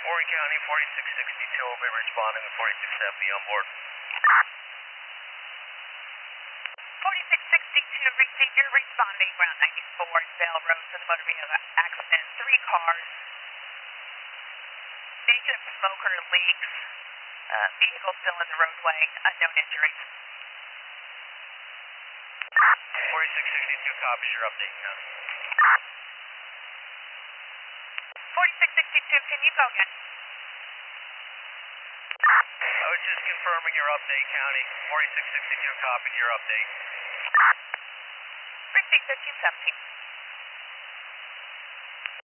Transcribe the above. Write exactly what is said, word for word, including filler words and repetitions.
Warren County, forty-six sixty-two, will be responding with forty-six seventy on board. forty-six sixty-two, repeat, you're responding Route ninety-four in Bell Road for the motor vehicle accident. Three cars. Negative smoker leaks. Uh, vehicle still in the roadway. Unknown injuries. forty-six sixty-two copies your update, County. forty-six sixty-two, can you go again? I was just confirming your update, County. forty-six sixty-two copies your update. Received thirteen seventeen.